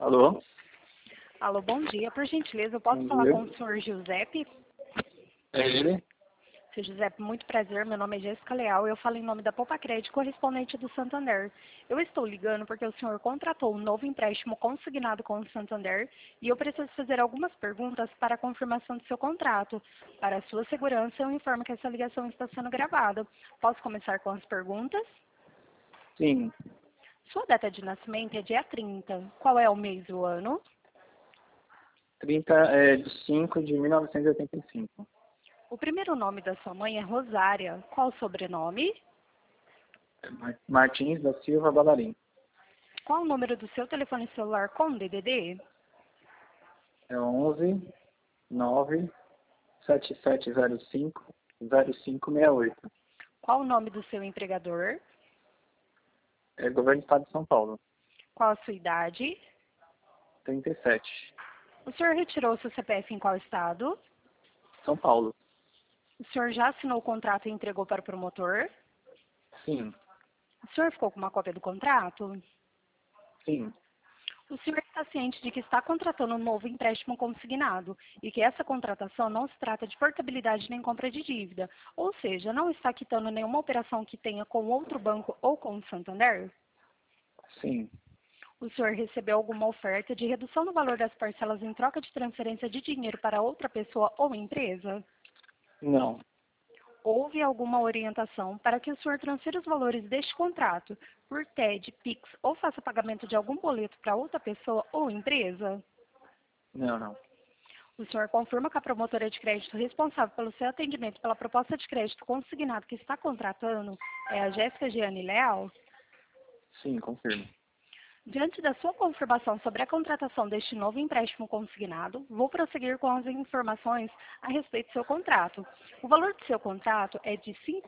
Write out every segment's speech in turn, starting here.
Alô? Alô, bom dia. Por gentileza, eu posso Bom falar dia. com o senhor Giuseppe? É ele? Senhor Giuseppe, muito prazer. Meu nome é Jéssica Leal e eu falo em nome da Poupa Crédito, correspondente do Santander. Eu estou ligando porque o senhor contratou um novo empréstimo consignado com o Santander e eu preciso fazer algumas perguntas para a confirmação do seu contrato. Para a sua segurança, eu informo que essa ligação está sendo gravada. Posso começar com as perguntas? Sim. Sua data de nascimento é dia 30. Qual é o mês e o ano? 30 de 5 de 1985. O primeiro nome da sua mãe é Rosária. Qual o sobrenome? Martins da Silva Balarim. Qual o número do seu telefone celular com DDD? É 11 9 7705 0568. Qual o nome do seu empregador? É Governo do Estado de São Paulo. Qual a sua idade? 37. O senhor retirou seu CPF em qual estado? São Paulo. O senhor já assinou o contrato e entregou para o promotor? Sim. O senhor ficou com uma cópia do contrato? Sim. O senhor está ciente de que está contratando um novo empréstimo consignado e que essa contratação não se trata de portabilidade nem compra de dívida, ou seja, não está quitando nenhuma operação que tenha com outro banco ou com o Santander? Sim. O senhor recebeu alguma oferta de redução no valor das parcelas em troca de transferência de dinheiro para outra pessoa ou empresa? Não. Houve alguma orientação para que o senhor transfira os valores deste contrato por TED, PIX ou faça pagamento de algum boleto para outra pessoa ou empresa? Não. O senhor confirma que a promotora de crédito responsável pelo seu atendimento pela proposta de crédito consignado que está contratando é a Jéssica Gianni Leal? Sim, confirmo. Diante da sua confirmação sobre a contratação deste novo empréstimo consignado, vou prosseguir com as informações a respeito do seu contrato. O valor do seu contrato é de R$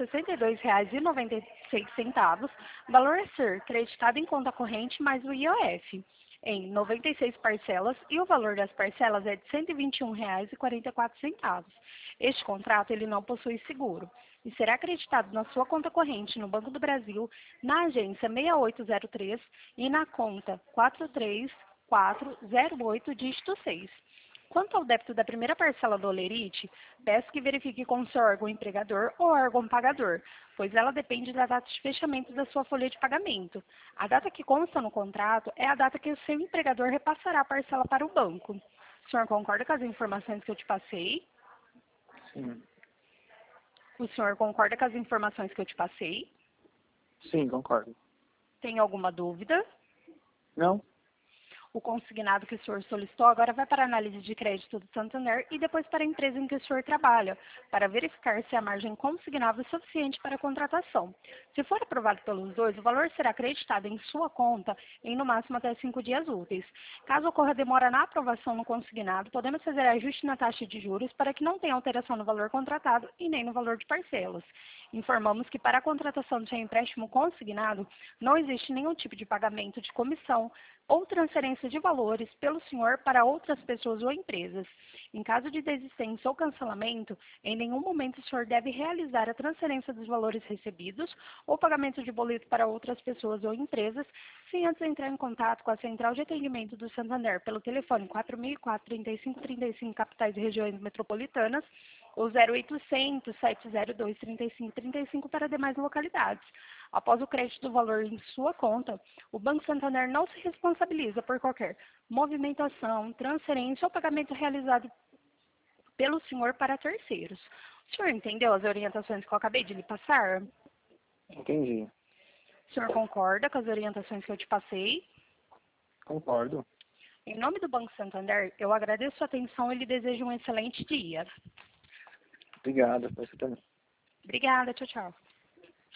5.062,96, valor a ser creditado em conta corrente mais o IOF, em 96 parcelas, e o valor das parcelas é de R$ 121,44. Este contrato ele não possui seguro e será acreditado na sua conta corrente no Banco do Brasil, na agência 6803 e na conta 43408, dígito 6. Quanto ao débito da primeira parcela do Olerite, peço que verifique com o seu órgão empregador ou órgão pagador, pois ela depende da data de fechamento da sua folha de pagamento. A data que consta no contrato é a data que o seu empregador repassará a parcela para o banco. O senhor concorda com as informações que eu te passei? Sim. O senhor concorda com as informações que eu te passei? Sim, concordo. Tem alguma dúvida? Não? O consignado que o senhor solicitou agora vai para a análise de crédito do Santander e depois para a empresa em que o senhor trabalha, para verificar se a margem consignável é suficiente para a contratação. Se for aprovado pelos dois, o valor será acreditado em sua conta em no máximo até 5 dias úteis. Caso ocorra demora na aprovação no consignado, podemos fazer ajuste na taxa de juros para que não tenha alteração no valor contratado e nem no valor de parcelas. Informamos que para a contratação de seu empréstimo consignado, não existe nenhum tipo de pagamento de comissão ou transferência de valores pelo senhor para outras pessoas ou empresas. Em caso de desistência ou cancelamento, em nenhum momento o senhor deve realizar a transferência dos valores recebidos ou pagamento de boleto para outras pessoas ou empresas, sem antes entrar em contato com a Central de Atendimento do Santander pelo telefone 4004-3535, capitais e regiões metropolitanas, ou 0800 702 3535 para demais localidades. Após o crédito do valor em sua conta, o Banco Santander não se responsabiliza por qualquer movimentação, transferência ou pagamento realizado pelo senhor para terceiros. O senhor entendeu as orientações que eu acabei de lhe passar? Entendi. O senhor concorda com as orientações que eu te passei? Concordo. Em nome do Banco Santander, eu agradeço a atenção e lhe desejo um excelente dia. Obrigado. Você também. Obrigada, tchau, tchau.